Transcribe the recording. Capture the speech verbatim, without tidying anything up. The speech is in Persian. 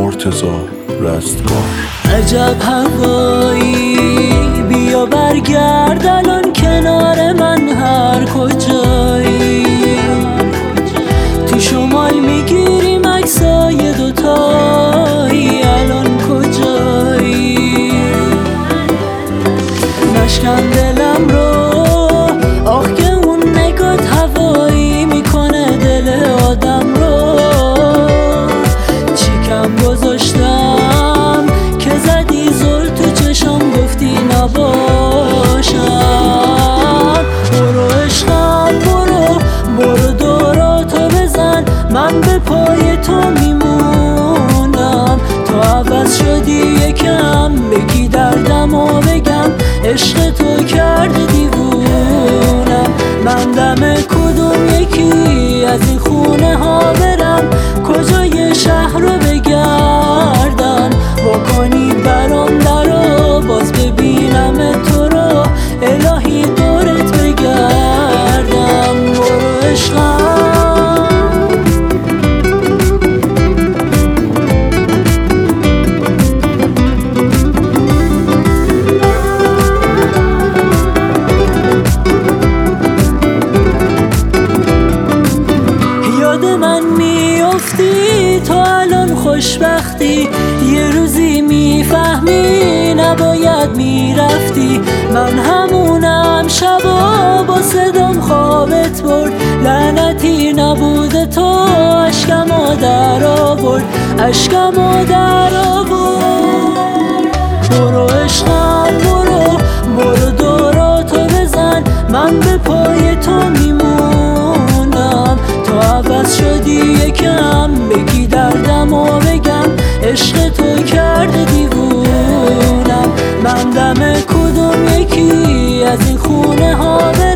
مرتضی رستگار. عجب هوایی، بیا برگرد الان کنار من هر کجایی. تو شمال میگیریم عکسای دوتایی، الان کجایی؟ نشکن دلم رو، آخ که اون نگات هوایی میکنه دل آدم رو. چیکم گذاشتم که زدی زل تو چشم گفتی نباشم. برو عشقم برو، برو دوراتو بزن، من به پای تو میمونم. تو عوض شدی یکم، بگی دردمو بگم، عشق تو کرده دیوونم. من دم کدوم یکی از این خونه ها برم، کجای شهر رو بگردم. واکنی برام درو، باز ببینم تو رو، الهی دورت بگردم. برو عشقم. یاد من میافتی تو الان خوشبختی، یه روزی میفهمی نباید میرفتی. من همونم شبا با صدام خوابت برد، لعنتی نبوده تو اشکمو در آورد، اشکمو در آورد. برو عشقم برو، برو دوراتو بزن، من به پای تو میمونم. تو عوض شدی یکم، بگی دردمو بگم، عشق تو کرده دیوونم. من دم کدوم یکی از این خونه ها